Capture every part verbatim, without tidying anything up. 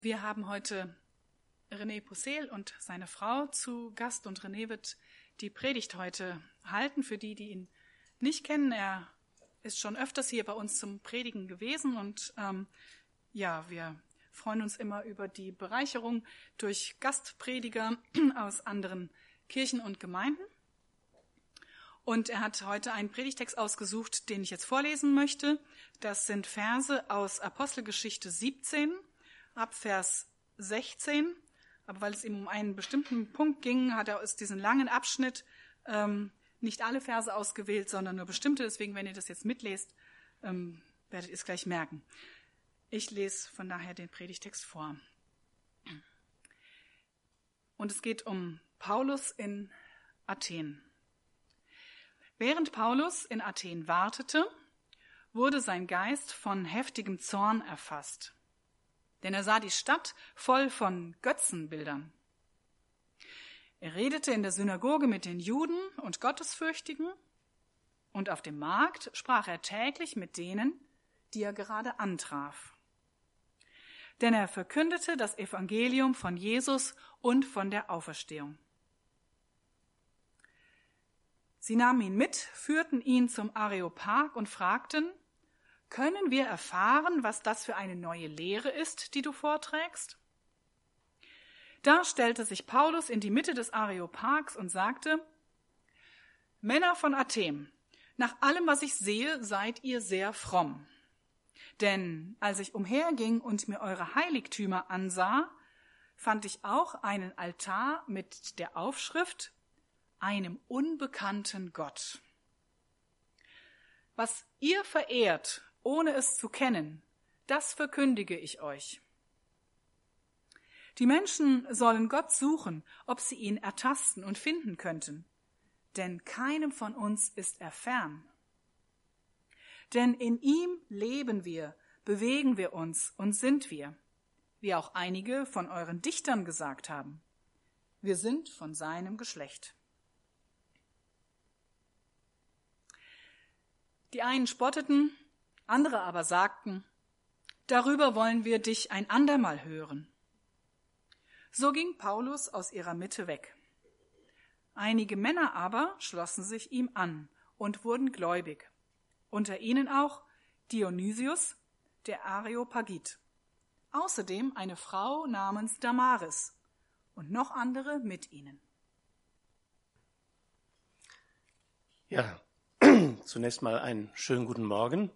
Wir haben heute René Poussel und seine Frau zu Gast und René wird die Predigt heute halten. Für die, die ihn nicht kennen, er ist schon öfters hier bei uns zum Predigen gewesen und ähm, ja, wir freuen uns immer über die Bereicherung durch Gastprediger aus anderen Kirchen und Gemeinden. Und er hat heute einen Predigtext ausgesucht, den ich jetzt vorlesen möchte. Das sind Verse aus Apostelgeschichte siebzehn, ab Vers sechzehn. Aber weil es ihm um einen bestimmten Punkt ging, hat er aus diesem langen Abschnitt ähm, nicht alle Verse ausgewählt, sondern nur bestimmte. Deswegen, wenn ihr das jetzt mitlest, ähm, werdet ihr es gleich merken. Ich lese von daher den Predigtext vor. Und es geht um Paulus in Athen. Während Paulus in Athen wartete, wurde sein Geist von heftigem Zorn erfasst. Denn er sah die Stadt voll von Götzenbildern. Er redete in der Synagoge mit den Juden und Gottesfürchtigen, und auf dem Markt sprach er täglich mit denen, die er gerade antraf. Denn er verkündete das Evangelium von Jesus und von der Auferstehung. Sie nahmen ihn mit, führten ihn zum Areopag und fragten: Können wir erfahren, was das für eine neue Lehre ist, die du vorträgst? Da stellte sich Paulus in die Mitte des Areopags und sagte: Männer von Athen, nach allem, was ich sehe, seid ihr sehr fromm. Denn als ich umherging und mir eure Heiligtümer ansah, fand ich auch einen Altar mit der Aufschrift: einem unbekannten Gott. Was ihr verehrt, ohne es zu kennen, das verkündige ich euch. Die Menschen sollen Gott suchen, ob sie ihn ertasten und finden könnten, denn keinem von uns ist er fern. Denn in ihm leben wir, bewegen wir uns und sind wir, wie auch einige von euren Dichtern gesagt haben. Wir sind von seinem Geschlecht. Die einen spotteten, andere aber sagten: Darüber wollen wir dich ein andermal hören. So ging Paulus aus ihrer Mitte weg. Einige Männer aber schlossen sich ihm an und wurden gläubig, unter ihnen auch Dionysius, der Areopagit, außerdem eine Frau namens Damaris und noch andere mit ihnen. Ja, zunächst mal einen schönen guten Morgen.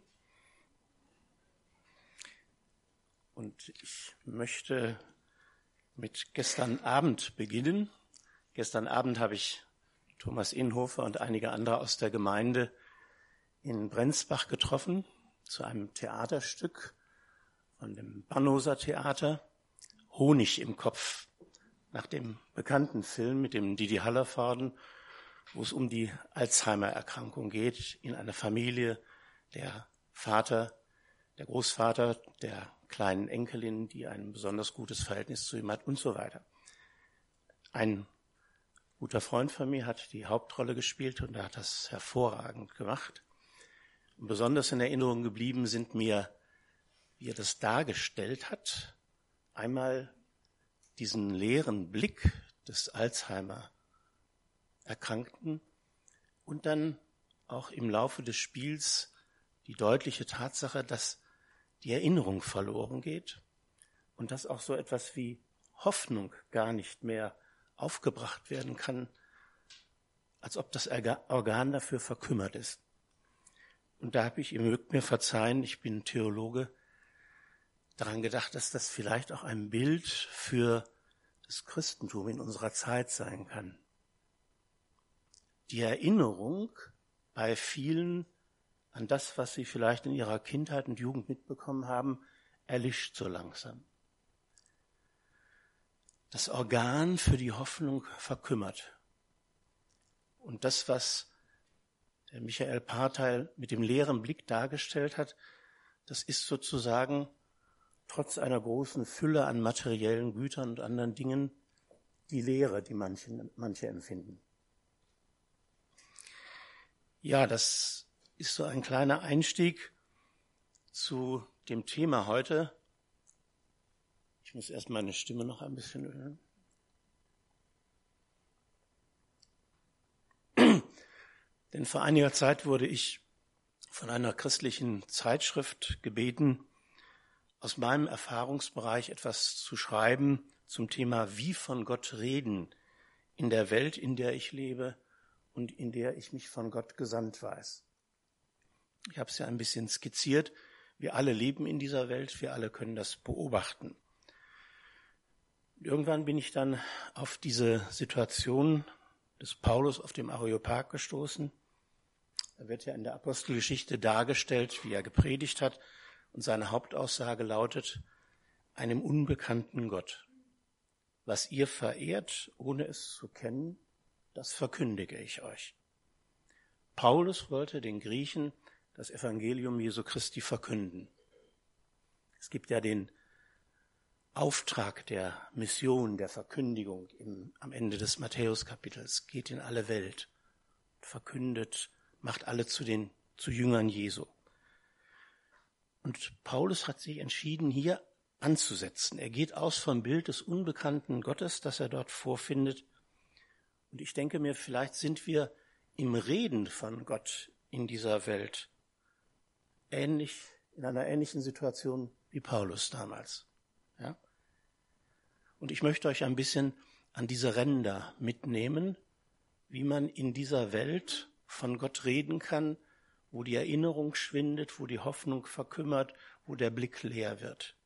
Und ich möchte mit gestern Abend beginnen. Gestern Abend habe ich Thomas Inhofer und einige andere aus der Gemeinde in Brenzbach getroffen zu einem Theaterstück von dem Bannoser Theater, Honig im Kopf, nach dem bekannten Film mit dem Didi Hallervorden, wo es um die Alzheimer-Erkrankung geht, in einer Familie, der Vater, der Großvater, der kleinen Enkelin, die ein besonders gutes Verhältnis zu ihm hat und so weiter. Ein guter Freund von mir hat die Hauptrolle gespielt und er hat das hervorragend gemacht. Und besonders in Erinnerung geblieben sind mir, wie er das dargestellt hat, einmal diesen leeren Blick des Alzheimer-Erkrankten und dann auch im Laufe des Spiels die deutliche Tatsache, dass die Erinnerung verloren geht und dass auch so etwas wie Hoffnung gar nicht mehr aufgebracht werden kann, als ob das Organ dafür verkümmert ist. Und da habe ich, ihr mögt mir verzeihen, ich bin Theologe, daran gedacht, dass das vielleicht auch ein Bild für das Christentum in unserer Zeit sein kann. Die Erinnerung bei vielen an das, was sie vielleicht in ihrer Kindheit und Jugend mitbekommen haben, erlischt so langsam. Das Organ für die Hoffnung verkümmert. Und das, was der Michael Parteil mit dem leeren Blick dargestellt hat, das ist sozusagen trotz einer großen Fülle an materiellen Gütern und anderen Dingen die Leere, die manche, manche empfinden. Ja, das ist so ein kleiner Einstieg zu dem Thema heute. Ich muss erst meine Stimme noch ein bisschen ölen. Denn vor einiger Zeit wurde ich von einer christlichen Zeitschrift gebeten, aus meinem Erfahrungsbereich etwas zu schreiben zum Thema, wie von Gott reden in der Welt, in der ich lebe und in der ich mich von Gott gesandt weiß. Ich habe es ja ein bisschen skizziert. Wir alle leben in dieser Welt, wir alle können das beobachten. Irgendwann bin ich dann auf diese Situation des Paulus auf dem Areopag gestoßen. Da wird ja in der Apostelgeschichte dargestellt, wie er gepredigt hat, und seine Hauptaussage lautet: einem unbekannten Gott. Was ihr verehrt, ohne es zu kennen, das verkündige ich euch. Paulus wollte den Griechen das Evangelium Jesu Christi verkünden. Es gibt ja den Auftrag der Mission, der Verkündigung im, am Ende des Matthäuskapitels. Geht in alle Welt, verkündet, macht alle zu den zu Jüngern Jesu. Und Paulus hat sich entschieden, hier anzusetzen. Er geht aus vom Bild des unbekannten Gottes, das er dort vorfindet. Und ich denke mir, vielleicht sind wir im Reden von Gott in dieser Welt ähnlich, in einer ähnlichen Situation wie Paulus damals. Ja? Und ich möchte euch ein bisschen an diese Ränder mitnehmen, wie man in dieser Welt von Gott reden kann, wo die Erinnerung schwindet, wo die Hoffnung verkümmert, wo der Blick leer wird.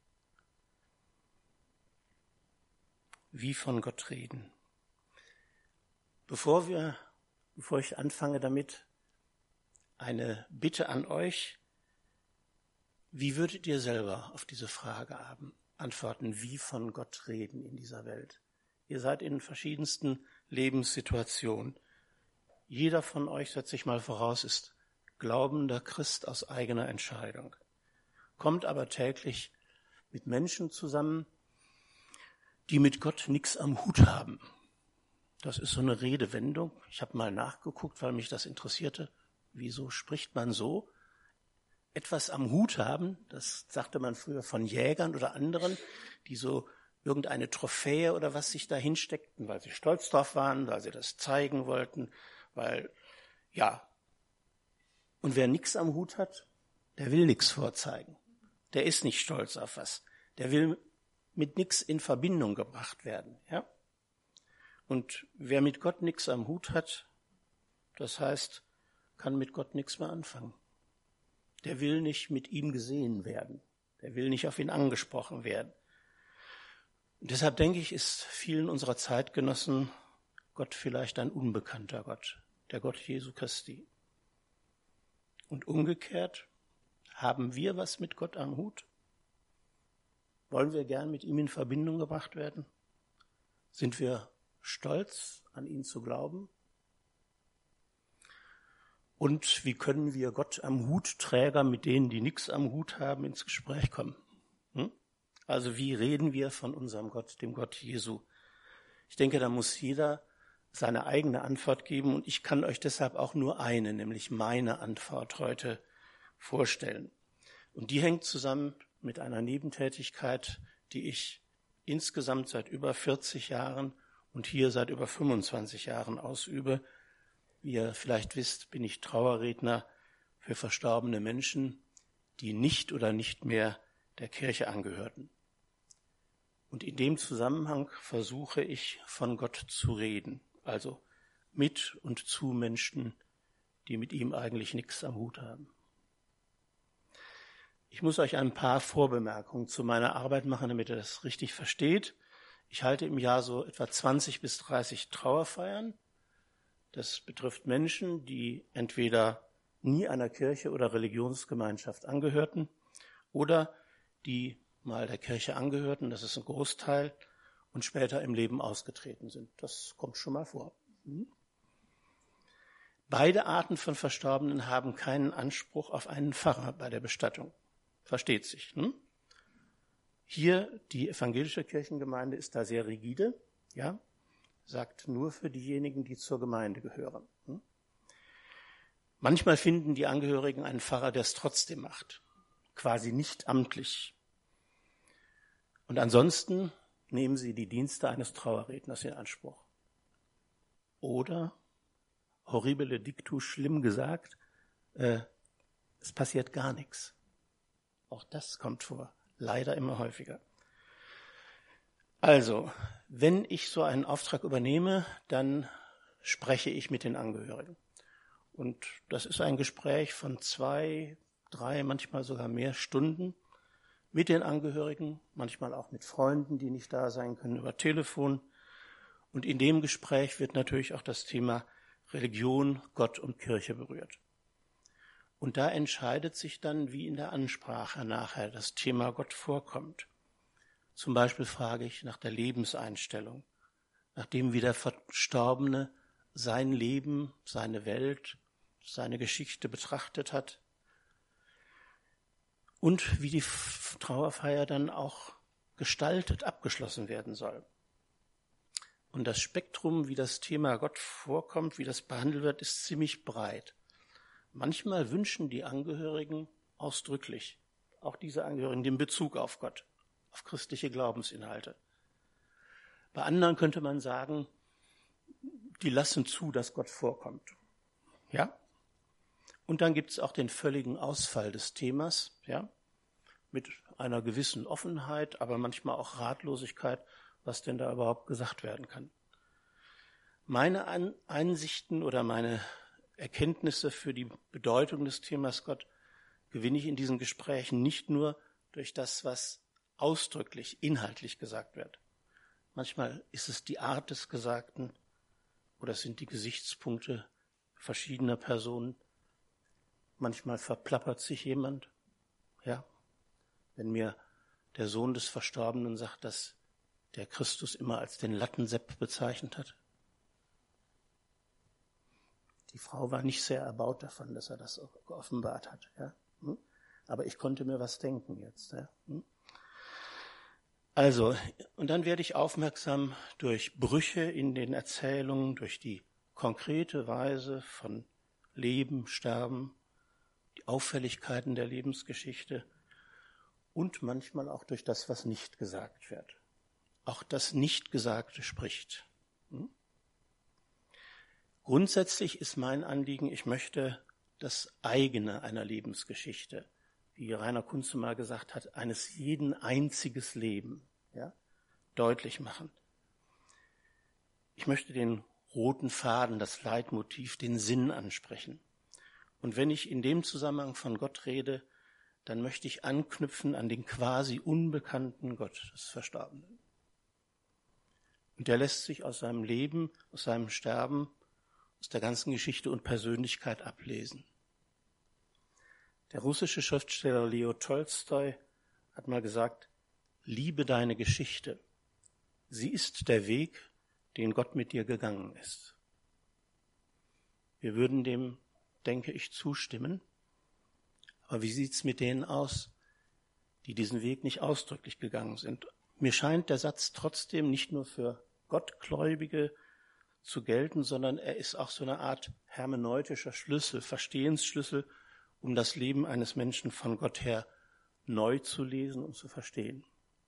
Wie von Gott reden. Bevor wir, bevor ich anfange damit, eine Bitte an euch: Wie würdet ihr selber auf diese Frage antworten, wie von Gott reden in dieser Welt? Ihr seid in verschiedensten Lebenssituationen. Jeder von euch, setze ich mal voraus, ist glaubender Christ aus eigener Entscheidung, kommt aber täglich mit Menschen zusammen, die mit Gott nichts am Hut haben. Das ist so eine Redewendung. Ich habe mal nachgeguckt, weil mich das interessierte. Wieso spricht man so? Etwas am Hut haben, das sagte man früher von Jägern oder anderen, die so irgendeine Trophäe oder was sich da hinsteckten, weil sie stolz drauf waren, weil sie das zeigen wollten, weil, ja. Und wer nichts am Hut hat, der will nichts vorzeigen. Der ist nicht stolz auf was. Der will mit nichts in Verbindung gebracht werden, ja. Und wer mit Gott nichts am Hut hat, das heißt, kann mit Gott nichts mehr anfangen. Der will nicht mit ihm gesehen werden. Der will nicht auf ihn angesprochen werden. Und deshalb denke ich, ist vielen unserer Zeitgenossen Gott vielleicht ein unbekannter Gott, der Gott Jesu Christi. Und umgekehrt, haben wir was mit Gott am Hut? Wollen wir gern mit ihm in Verbindung gebracht werden? Sind wir stolz, an ihn zu glauben? Und wie können wir Gott am Hutträger mit denen, die nichts am Hut haben, ins Gespräch kommen? Hm? Also wie reden wir von unserem Gott, dem Gott Jesu? Ich denke, da muss jeder seine eigene Antwort geben, und ich kann euch deshalb auch nur eine, nämlich meine Antwort heute vorstellen. Und die hängt zusammen mit einer Nebentätigkeit, die ich insgesamt seit über vierzig Jahren und hier seit über fünfundzwanzig Jahren ausübe. Wie ihr vielleicht wisst, bin ich Trauerredner für verstorbene Menschen, die nicht oder nicht mehr der Kirche angehörten. Und in dem Zusammenhang versuche ich, von Gott zu reden, also mit und zu Menschen, die mit ihm eigentlich nichts am Hut haben. Ich muss euch ein paar Vorbemerkungen zu meiner Arbeit machen, damit ihr das richtig versteht. Ich halte im Jahr so etwa zwanzig bis dreißig Trauerfeiern. Das betrifft Menschen, die entweder nie einer Kirche oder Religionsgemeinschaft angehörten oder die mal der Kirche angehörten, das ist ein Großteil, und später im Leben ausgetreten sind. Das kommt schon mal vor. Hm? Beide Arten von Verstorbenen haben keinen Anspruch auf einen Pfarrer bei der Bestattung. Versteht sich. Hm? Hier, die evangelische Kirchengemeinde ist da sehr rigide, ja, sagt nur für diejenigen, die zur Gemeinde gehören. Hm? Manchmal finden die Angehörigen einen Pfarrer, der es trotzdem macht, quasi nicht amtlich. Und ansonsten nehmen Sie die Dienste eines Trauerredners in Anspruch. Oder, horribile dictu, schlimm gesagt, äh, es passiert gar nichts. Auch das kommt vor, leider immer häufiger. Also, wenn ich so einen Auftrag übernehme, dann spreche ich mit den Angehörigen. Und das ist ein Gespräch von zwei, drei, manchmal sogar mehr Stunden mit den Angehörigen, manchmal auch mit Freunden, die nicht da sein können, über Telefon. Und in dem Gespräch wird natürlich auch das Thema Religion, Gott und Kirche berührt. Und da entscheidet sich dann, wie in der Ansprache nachher das Thema Gott vorkommt. Zum Beispiel frage ich nach der Lebenseinstellung, nachdem wie der Verstorbene sein Leben, seine Welt, seine Geschichte betrachtet hat und wie die Trauerfeier dann auch gestaltet, abgeschlossen werden soll. Und das Spektrum, wie das Thema Gott vorkommt, wie das behandelt wird, ist ziemlich breit. Manchmal wünschen die Angehörigen ausdrücklich, auch diese Angehörigen, den Bezug auf Gott, auf christliche Glaubensinhalte. Bei anderen könnte man sagen, die lassen zu, dass Gott vorkommt. Ja? Und dann gibt es auch den völligen Ausfall des Themas, ja, mit einer gewissen Offenheit, aber manchmal auch Ratlosigkeit, was denn da überhaupt gesagt werden kann. Meine An- Einsichten oder meine Erkenntnisse für die Bedeutung des Themas Gott gewinne ich in diesen Gesprächen nicht nur durch das, was ausdrücklich, inhaltlich gesagt wird. Manchmal ist es die Art des Gesagten oder es sind die Gesichtspunkte verschiedener Personen. Manchmal verplappert sich jemand. Ja, wenn mir der Sohn des Verstorbenen sagt, dass der Christus immer als den Lattensepp bezeichnet hat. Die Frau war nicht sehr erbaut davon, dass er das geoffenbart hat. Ja? Aber ich konnte mir was denken jetzt. Ja? Also, und dann werde ich aufmerksam durch Brüche in den Erzählungen, durch die konkrete Weise von Leben, Sterben, die Auffälligkeiten der Lebensgeschichte und manchmal auch durch das, was nicht gesagt wird. Auch das Nichtgesagte spricht. Hm? Grundsätzlich ist mein Anliegen, ich möchte das Eigene einer Lebensgeschichte, wie Rainer Kunze mal gesagt hat, eines jeden einziges Leben, ja, deutlich machen. Ich möchte den roten Faden, das Leitmotiv, den Sinn ansprechen. Und wenn ich in dem Zusammenhang von Gott rede, dann möchte ich anknüpfen an den quasi unbekannten Gott des Verstorbenen. Und der lässt sich aus seinem Leben, aus seinem Sterben, aus der ganzen Geschichte und Persönlichkeit ablesen. Der russische Schriftsteller Leo Tolstoi hat mal gesagt, liebe deine Geschichte. Sie ist der Weg, den Gott mit dir gegangen ist. Wir würden dem, denke ich, zustimmen. Aber wie sieht's mit denen aus, die diesen Weg nicht ausdrücklich gegangen sind? Mir scheint der Satz trotzdem nicht nur für Gottgläubige zu gelten, sondern er ist auch so eine Art hermeneutischer Schlüssel, Verstehensschlüssel, um das Leben eines Menschen von Gott her neu zu lesen und zu verstehen.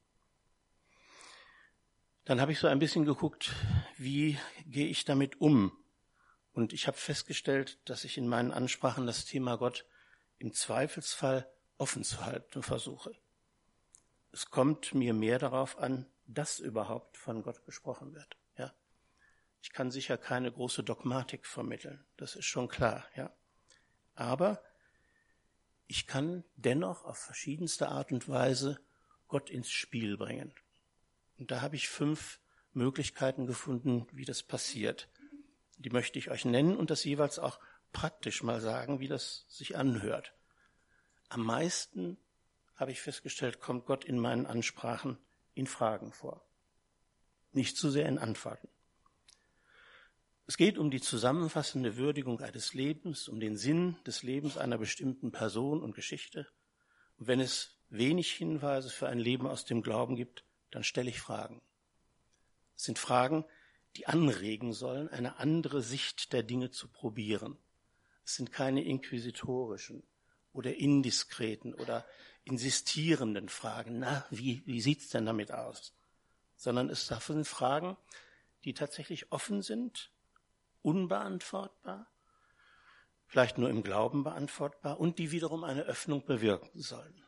Dann habe ich so ein bisschen geguckt, wie gehe ich damit um? Und ich habe festgestellt, dass ich in meinen Ansprachen das Thema Gott im Zweifelsfall offen zu halten versuche. Es kommt mir mehr darauf an, dass überhaupt von Gott gesprochen wird. Ja, ich kann sicher keine große Dogmatik vermitteln, das ist schon klar. Ja, aber ich kann dennoch auf verschiedenste Art und Weise Gott ins Spiel bringen. Und da habe ich fünf Möglichkeiten gefunden, wie das passiert. Die möchte ich euch nennen und das jeweils auch praktisch mal sagen, wie das sich anhört. Am meisten, habe ich festgestellt, kommt Gott in meinen Ansprachen in Fragen vor. Nicht zu sehr in Antworten. Es geht um die zusammenfassende Würdigung eines Lebens, um den Sinn des Lebens einer bestimmten Person und Geschichte. Und wenn es wenig Hinweise für ein Leben aus dem Glauben gibt, dann stelle ich Fragen. Es sind Fragen, die anregen sollen, eine andere Sicht der Dinge zu probieren. Es sind keine inquisitorischen, oder indiskreten oder insistierenden Fragen. Na, wie, wie sieht's denn damit aus? Sondern es sind Fragen, die tatsächlich offen sind, unbeantwortbar, vielleicht nur im Glauben beantwortbar und die wiederum eine Öffnung bewirken sollen.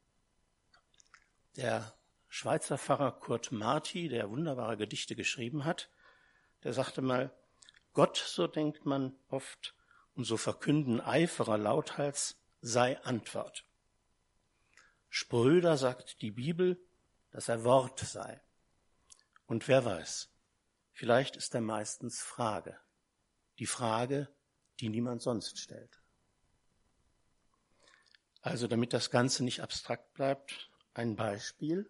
Der Schweizer Pfarrer Kurt Marti, der wunderbare Gedichte geschrieben hat, der sagte mal, Gott, so denkt man oft, und so verkünden Eiferer lauthals, sei Antwort. Spröder sagt die Bibel, dass er Wort sei. Und wer weiß, vielleicht ist er meistens Frage. Die Frage, die niemand sonst stellt. Also damit das Ganze nicht abstrakt bleibt, ein Beispiel.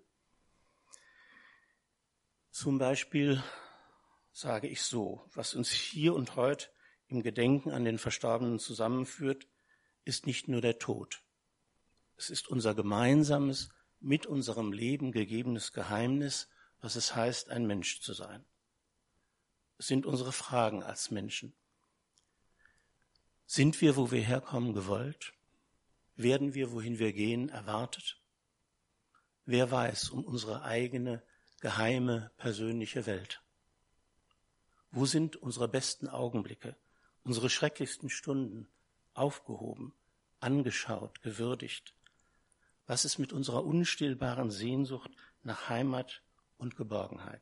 Zum Beispiel sage ich so, was uns hier und heute im Gedenken an den Verstorbenen zusammenführt, ist nicht nur der Tod. Es ist unser gemeinsames, mit unserem Leben gegebenes Geheimnis, was es heißt, ein Mensch zu sein. Es sind unsere Fragen als Menschen. Sind wir, wo wir herkommen, gewollt? Werden wir, wohin wir gehen, erwartet? Wer weiß um unsere eigene, geheime, persönliche Welt? Wo sind unsere besten Augenblicke, unsere schrecklichsten Stunden aufgehoben, angeschaut, gewürdigt? Was ist mit unserer unstillbaren Sehnsucht nach Heimat und Geborgenheit?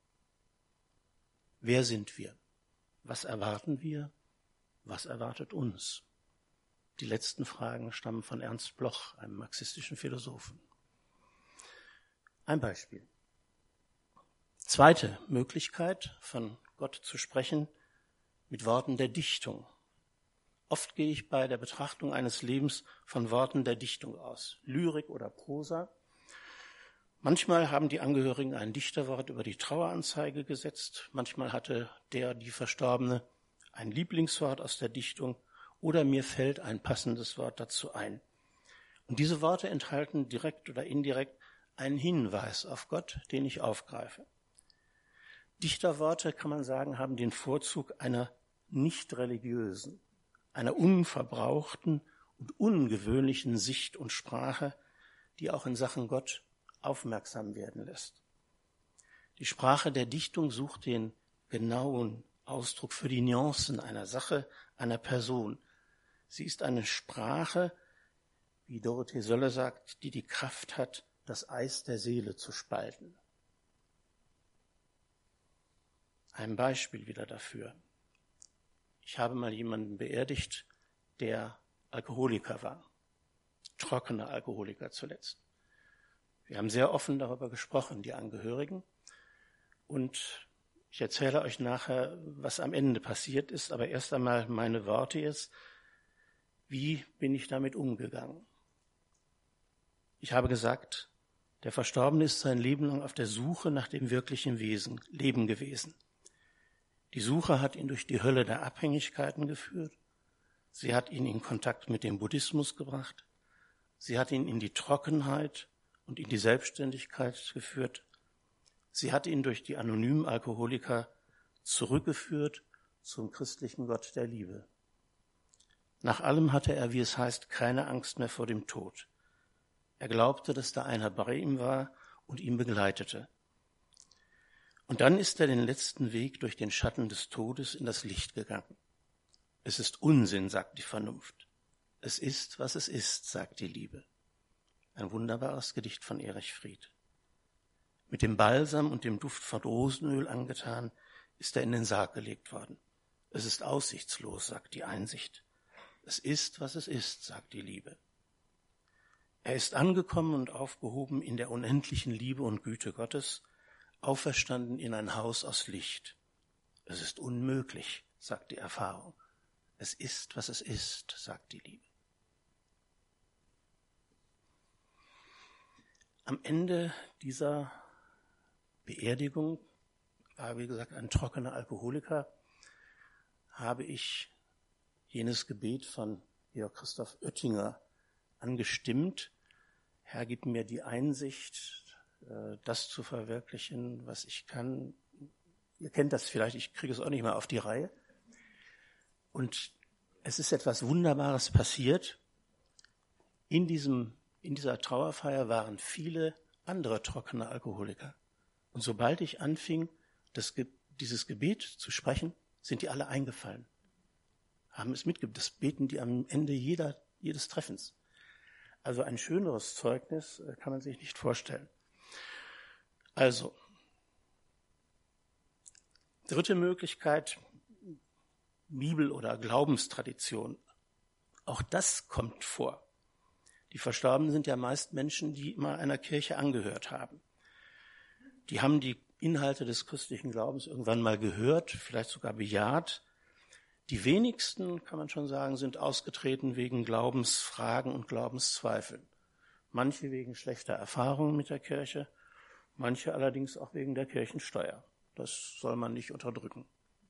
Wer sind wir? Was erwarten wir? Was erwartet uns? Die letzten Fragen stammen von Ernst Bloch, einem marxistischen Philosophen. Ein Beispiel. Zweite Möglichkeit, von Gott zu sprechen, mit Worten der Dichtung. Oft gehe ich bei der Betrachtung eines Lebens von Worten der Dichtung aus, Lyrik oder Prosa. Manchmal haben die Angehörigen ein Dichterwort über die Traueranzeige gesetzt, manchmal hatte der, die Verstorbene, ein Lieblingswort aus der Dichtung oder mir fällt ein passendes Wort dazu ein. Und diese Worte enthalten direkt oder indirekt einen Hinweis auf Gott, den ich aufgreife. Dichterworte, kann man sagen, haben den Vorzug einer nicht religiösen, einer unverbrauchten und ungewöhnlichen Sicht und Sprache, die auch in Sachen Gott aufmerksam werden lässt. Die Sprache der Dichtung sucht den genauen Ausdruck für die Nuancen einer Sache, einer Person. Sie ist eine Sprache, wie Dorothee Sölle sagt, die die Kraft hat, das Eis der Seele zu spalten. Ein Beispiel wieder dafür. Ich habe mal jemanden beerdigt, der Alkoholiker war, trockener Alkoholiker zuletzt. Wir haben sehr offen darüber gesprochen, die Angehörigen. Und ich erzähle euch nachher, was am Ende passiert ist, aber erst einmal meine Worte jetzt. Wie bin ich damit umgegangen? Ich habe gesagt, der Verstorbene ist sein Leben lang auf der Suche nach dem wirklichen Wesen, Leben gewesen. Die Suche hat ihn durch die Hölle der Abhängigkeiten geführt. Sie hat ihn in Kontakt mit dem Buddhismus gebracht. Sie hat ihn in die Trockenheit und in die Selbstständigkeit geführt. Sie hat ihn durch die anonymen Alkoholiker zurückgeführt zum christlichen Gott der Liebe. Nach allem hatte er, wie es heißt, keine Angst mehr vor dem Tod. Er glaubte, dass da einer bei ihm war und ihn begleitete. Und dann ist er den letzten Weg durch den Schatten des Todes in das Licht gegangen. Es ist Unsinn, sagt die Vernunft. Es ist, was es ist, sagt die Liebe. Ein wunderbares Gedicht von Erich Fried. Mit dem Balsam und dem Duft von Rosenöl angetan, ist er in den Sarg gelegt worden. Es ist aussichtslos, sagt die Einsicht. Es ist, was es ist, sagt die Liebe. Er ist angekommen und aufgehoben in der unendlichen Liebe und Güte Gottes, auferstanden in ein Haus aus Licht. Es ist unmöglich, sagt die Erfahrung. Es ist, was es ist, sagt die Liebe. Am Ende dieser Beerdigung, war wie gesagt ein trockener Alkoholiker, habe ich jenes Gebet von Georg Christoph Oettinger angestimmt. Herr, gib mir die Einsicht, das zu verwirklichen, was ich kann. Ihr kennt das vielleicht, ich kriege es auch nicht mehr auf die Reihe. Und es ist etwas Wunderbares passiert. in diesem, in dieser Trauerfeier waren viele andere trockene Alkoholiker. Und sobald ich anfing, das, dieses Gebet zu sprechen, sind die alle eingefallen, haben es mitgegeben. Das beten die am Ende jeder, jedes Treffens. Also ein schöneres Zeugnis kann man sich nicht vorstellen. Also, dritte Möglichkeit, Bibel- oder Glaubenstradition. Auch das kommt vor. Die Verstorbenen sind ja meist Menschen, die mal einer Kirche angehört haben. Die haben die Inhalte des christlichen Glaubens irgendwann mal gehört, vielleicht sogar bejaht. Die wenigsten, kann man schon sagen, sind ausgetreten wegen Glaubensfragen und Glaubenszweifeln. Manche wegen schlechter Erfahrungen mit der Kirche, manche allerdings auch wegen der Kirchensteuer. Das soll man nicht unterdrücken.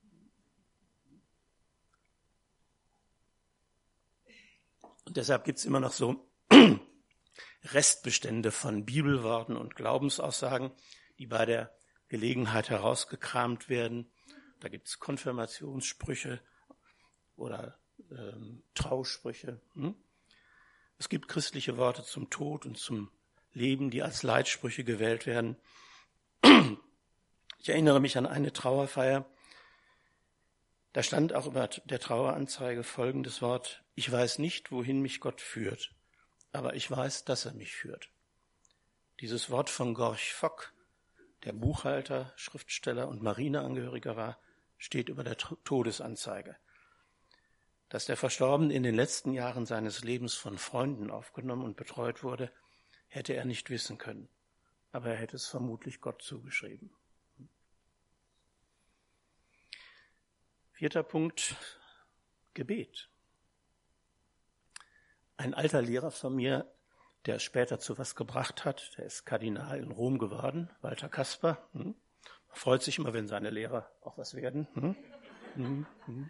Und deshalb gibt es immer noch so Restbestände von Bibelworten und Glaubensaussagen, die bei der Gelegenheit herausgekramt werden. Da gibt es Konfirmationssprüche oder ähm, Trausprüche. Hm? Es gibt christliche Worte zum Tod und zum Leben, die als Leitsprüche gewählt werden. Ich erinnere mich an eine Trauerfeier. Da stand auch über der Traueranzeige folgendes Wort: Ich weiß nicht, wohin mich Gott führt, aber ich weiß, dass er mich führt. Dieses Wort von Gorch Fock, der Buchhalter, Schriftsteller und Marineangehöriger war, steht über der Todesanzeige. Dass der Verstorbene in den letzten Jahren seines Lebens von Freunden aufgenommen und betreut wurde, hätte er nicht wissen können, aber er hätte es vermutlich Gott zugeschrieben. Vierter Punkt, Gebet. Ein alter Lehrer von mir, der es später zu was gebracht hat, der ist Kardinal in Rom geworden, Walter Kasper. Hm? Man freut sich immer, wenn seine Lehrer auch was werden. Hm? Hm, hm.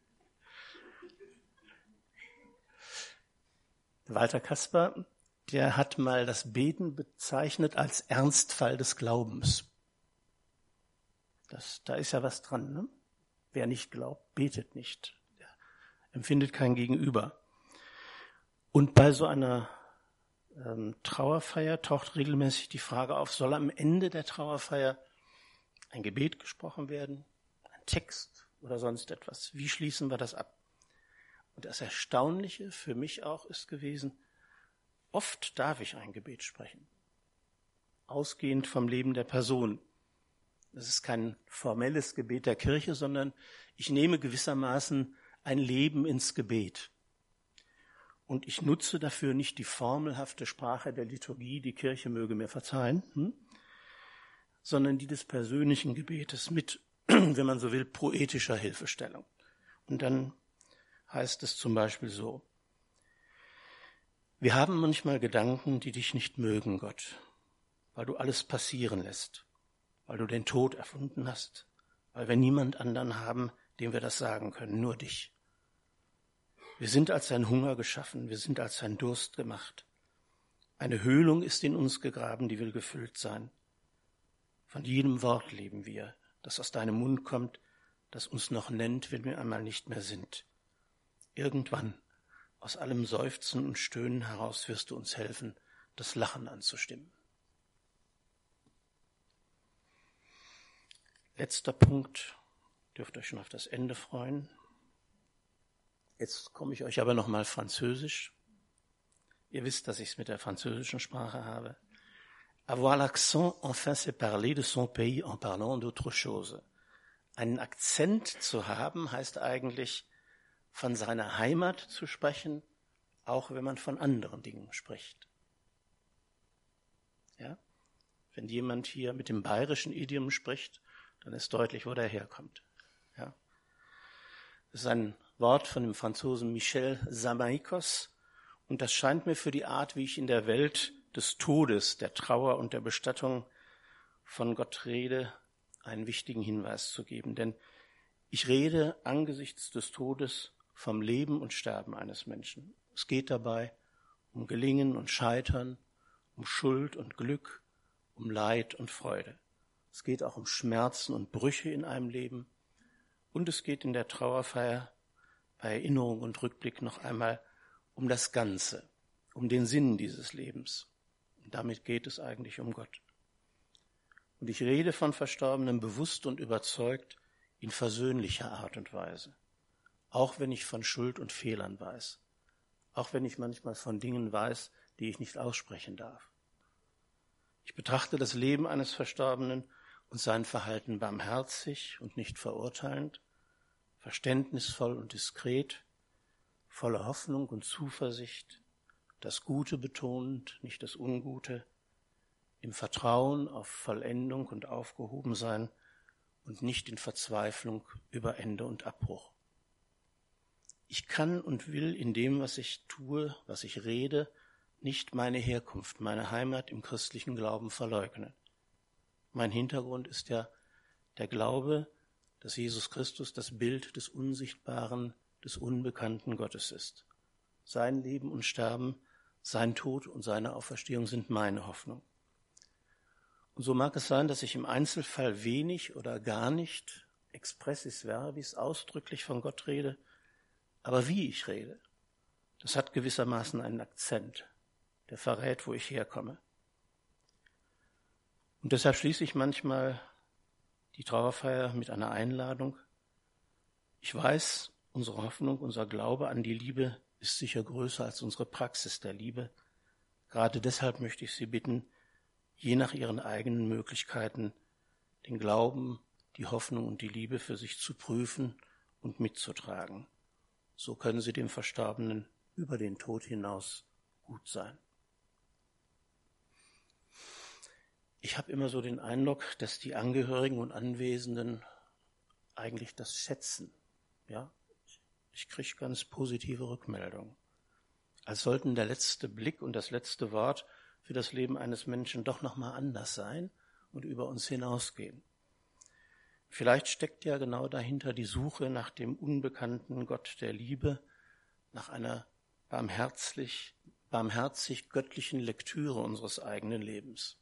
Walter Kasper, der hat mal das Beten bezeichnet als Ernstfall des Glaubens. Das, da ist ja was dran, ne? Wer nicht glaubt, betet nicht. Er empfindet kein Gegenüber. Und bei so einer ähm, Trauerfeier taucht regelmäßig die Frage auf, soll am Ende der Trauerfeier ein Gebet gesprochen werden, ein Text oder sonst etwas? Wie schließen wir das ab? Und das Erstaunliche für mich auch ist gewesen, oft darf ich ein Gebet sprechen, ausgehend vom Leben der Person. Das ist kein formelles Gebet der Kirche, sondern ich nehme gewissermaßen ein Leben ins Gebet. Und ich nutze dafür nicht die formelhafte Sprache der Liturgie, die Kirche möge mir verzeihen, hm? sondern die des persönlichen Gebetes mit, wenn man so will, poetischer Hilfestellung. Und dann heißt es zum Beispiel so: Wir haben manchmal Gedanken, die dich nicht mögen, Gott, weil du alles passieren lässt, weil du den Tod erfunden hast, weil wir niemand anderen haben, dem wir das sagen können, nur dich. Wir sind als ein Hunger geschaffen, wir sind als ein Durst gemacht. Eine Höhlung ist in uns gegraben, die will gefüllt sein. Von jedem Wort leben wir, das aus deinem Mund kommt, das uns noch nennt, wenn wir einmal nicht mehr sind. Irgendwann, aus allem Seufzen und Stöhnen heraus, wirst du uns helfen, das Lachen anzustimmen. Letzter Punkt, dürft euch schon auf das Ende freuen. Jetzt komme ich euch aber nochmal Französisch. Ihr wisst, dass ich es mit der französischen Sprache habe. Avoir l'accent, enfin c'est parler de son pays en parlant d'autre chose. Einen Akzent zu haben, heißt eigentlich, von seiner Heimat zu sprechen, auch wenn man von anderen Dingen spricht. Ja? Wenn jemand hier mit dem bayerischen Idiom spricht, dann ist deutlich, wo der herkommt. Ja? Das ist ein Wort von dem Franzosen Michel Samaikos, und das scheint mir für die Art, wie ich in der Welt des Todes, der Trauer und der Bestattung von Gott rede, einen wichtigen Hinweis zu geben. Denn ich rede angesichts des Todes vom Leben und Sterben eines Menschen. Es geht dabei um Gelingen und Scheitern, um Schuld und Glück, um Leid und Freude. Es geht auch um Schmerzen und Brüche in einem Leben. Und es geht in der Trauerfeier bei Erinnerung und Rückblick noch einmal um das Ganze, um den Sinn dieses Lebens. Und damit geht es eigentlich um Gott. Und ich rede von Verstorbenen bewusst und überzeugt in versöhnlicher Art und Weise. Auch wenn ich von Schuld und Fehlern weiß. Auch wenn ich manchmal von Dingen weiß, die ich nicht aussprechen darf. Ich betrachte das Leben eines Verstorbenen und sein Verhalten barmherzig und nicht verurteilend, verständnisvoll und diskret, voller Hoffnung und Zuversicht, das Gute betonend, nicht das Ungute, im Vertrauen auf Vollendung und Aufgehobensein und nicht in Verzweiflung über Ende und Abbruch. Ich kann und will in dem, was ich tue, was ich rede, nicht meine Herkunft, meine Heimat im christlichen Glauben verleugnen. Mein Hintergrund ist ja der Glaube, dass Jesus Christus das Bild des unsichtbaren, des unbekannten Gottes ist. Sein Leben und Sterben, sein Tod und seine Auferstehung sind meine Hoffnung. Und so mag es sein, dass ich im Einzelfall wenig oder gar nicht expressis verbis ausdrücklich von Gott rede, aber wie ich rede, das hat gewissermaßen einen Akzent, der verrät, wo ich herkomme. Und deshalb schließe ich manchmal die Trauerfeier mit einer Einladung. Ich weiß, unsere Hoffnung, unser Glaube an die Liebe ist sicher größer als unsere Praxis der Liebe. Gerade deshalb möchte ich Sie bitten, je nach Ihren eigenen Möglichkeiten, den Glauben, die Hoffnung und die Liebe für sich zu prüfen und mitzutragen. So können Sie dem Verstorbenen über den Tod hinaus gut sein. Ich habe immer so den Eindruck, dass die Angehörigen und Anwesenden eigentlich das schätzen. Ja, ich kriege ganz positive Rückmeldungen. Als sollten der letzte Blick und das letzte Wort für das Leben eines Menschen doch nochmal anders sein und über uns hinausgehen. Vielleicht steckt ja genau dahinter die Suche nach dem unbekannten Gott der Liebe, nach einer barmherzig, barmherzig göttlichen Lektüre unseres eigenen Lebens.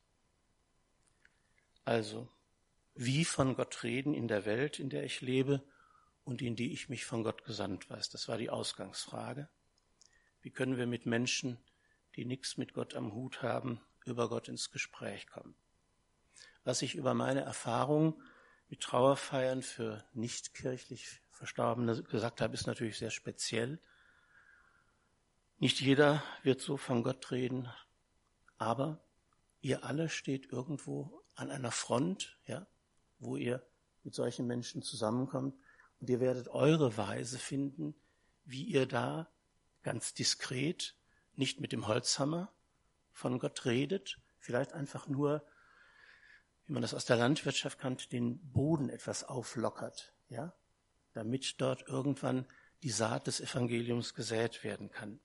Also, wie von Gott reden in der Welt, in der ich lebe und in die ich mich von Gott gesandt weiß? Das war die Ausgangsfrage. Wie können wir mit Menschen, die nichts mit Gott am Hut haben, über Gott ins Gespräch kommen? Was ich über meine Erfahrung mit Trauerfeiern für nicht kirchlich Verstorbene gesagt habe, ist natürlich sehr speziell. Nicht jeder wird so von Gott reden, aber ihr alle steht irgendwo an einer Front, ja, wo ihr mit solchen Menschen zusammenkommt und ihr werdet eure Weise finden, wie ihr da ganz diskret, nicht mit dem Holzhammer von Gott redet, vielleicht einfach nur, wie man das aus der Landwirtschaft kennt, den Boden etwas auflockert, ja, damit dort irgendwann die Saat des Evangeliums gesät werden kann.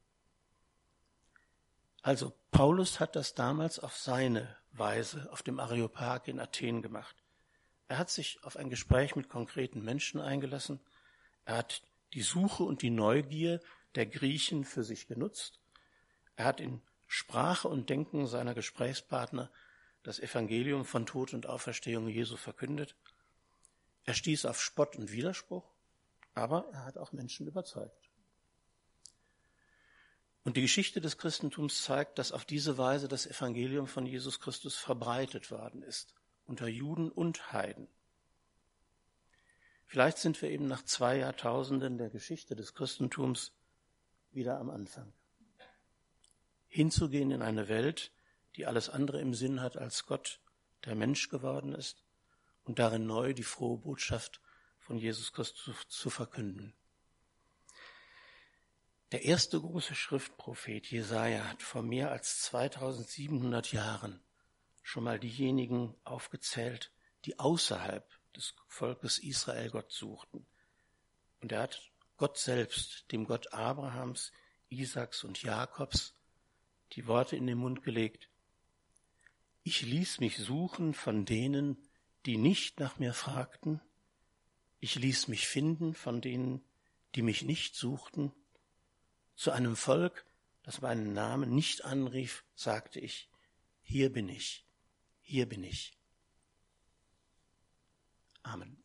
Also Paulus hat das damals auf seine Weise auf dem Areopag in Athen gemacht. Er hat sich auf ein Gespräch mit konkreten Menschen eingelassen. Er hat die Suche und die Neugier der Griechen für sich genutzt. Er hat in Sprache und Denken seiner Gesprächspartner das Evangelium von Tod und Auferstehung Jesu verkündet. Er stieß auf Spott und Widerspruch, aber er hat auch Menschen überzeugt. Und die Geschichte des Christentums zeigt, dass auf diese Weise das Evangelium von Jesus Christus verbreitet worden ist, unter Juden und Heiden. Vielleicht sind wir eben nach zwei Jahrtausenden der Geschichte des Christentums wieder am Anfang. Hinzugehen in eine Welt, die alles andere im Sinn hat als Gott, der Mensch geworden ist, und darin neu die frohe Botschaft von Jesus Christus zu verkünden. Der erste große Schriftprophet Jesaja hat vor mehr als zweitausendsiebenhundert Jahren schon mal diejenigen aufgezählt, die außerhalb des Volkes Israel Gott suchten. Und er hat Gott selbst, dem Gott Abrahams, Isaaks und Jakobs, die Worte in den Mund gelegt: Ich ließ mich suchen von denen, die nicht nach mir fragten. Ich ließ mich finden von denen, die mich nicht suchten. Zu einem Volk, das meinen Namen nicht anrief, sagte ich: Hier bin ich, hier bin ich. Amen.